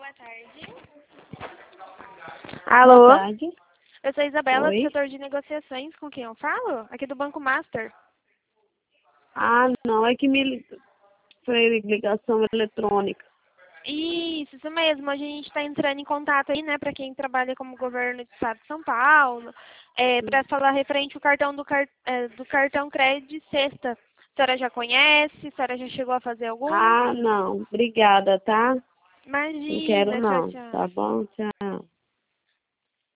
Boa tarde. Boa Alô? tarde. Eu sou a Isabela, do Oi. setor de negociações. Com quem eu falo? Aqui do Banco Master. Ah, não, é que foi ligação eletrônica. Isso mesmo. Hoje a gente está entrando em contato aí, né, para quem trabalha como governo do Estado de São Paulo, para falar referente ao cartão do cartão crédito de sexta. A senhora já conhece? A senhora já chegou a fazer algum? Ah, não, obrigada, tá? Não quero Imagina, tchau, não, tchau. tá bom? Tchau.